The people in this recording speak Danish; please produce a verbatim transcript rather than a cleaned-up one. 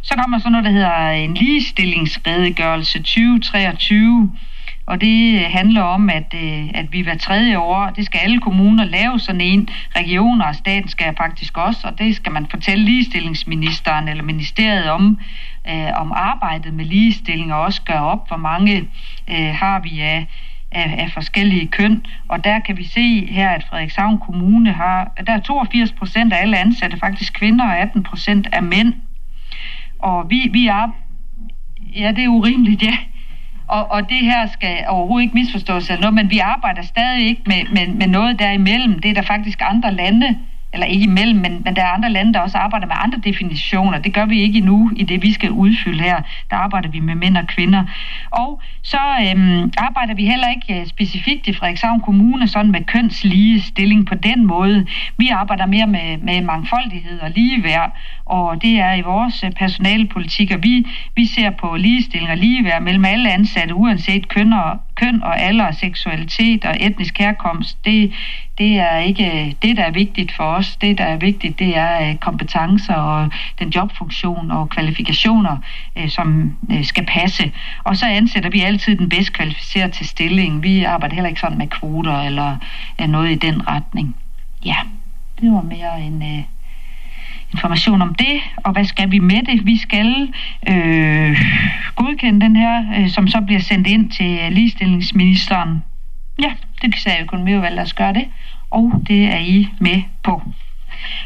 Så kommer så noget, der hedder en ligestillingsredegørelse tyve treogtyve, og det handler om, at, at vi hver tredje år, det skal alle kommuner lave sådan en, regioner og staten skal faktisk også, og det skal man fortælle ligestillingsministeren eller ministeriet om, øh, om arbejdet med ligestilling, og også gøre op, hvor mange øh, har vi af, af, af forskellige køn. Og der kan vi se her, at Frederikshavn Kommune har, der er toogfirs procent af alle ansatte faktisk kvinder, og atten procent er mænd. Og vi, vi er, ja, det er urimeligt, ja. Og, og det her skal overhovedet ikke misforstås eller noget, men vi arbejder stadig ikke med, med, med noget derimellem. Det er der faktisk andre lande, eller ikke imellem, men, men der er andre lande, der også arbejder med andre definitioner. Det gør vi ikke endnu i det, vi skal udfylde her. Der arbejder vi med mænd og kvinder. Og så øhm, arbejder vi heller ikke specifikt i Frederikshavn Kommune sådan med kønslige stilling på den måde. Vi arbejder mere med, med mangfoldighed og ligeværd, og det er i vores personalepolitik, og vi, vi ser på ligestilling og ligeværd mellem alle ansatte, uanset køn og, køn og alder, seksualitet og etnisk herkomst. Det, det er ikke det, der er vigtigt for os. Det, der er vigtigt, det er kompetencer og den jobfunktion og kvalifikationer, som skal passe. Og så ansætter vi altid den bedst kvalificerede til stillingen. Vi arbejder heller ikke sådan med kvoter eller noget i den retning. Ja, det var mere en uh, information om det. Og hvad skal vi med det? Vi skal øh, godkende den her, øh, som så bliver sendt ind til ligestillingsministeren. Ja, det sagde økonomiudvalget, lad os gøre det. Og det er I med på.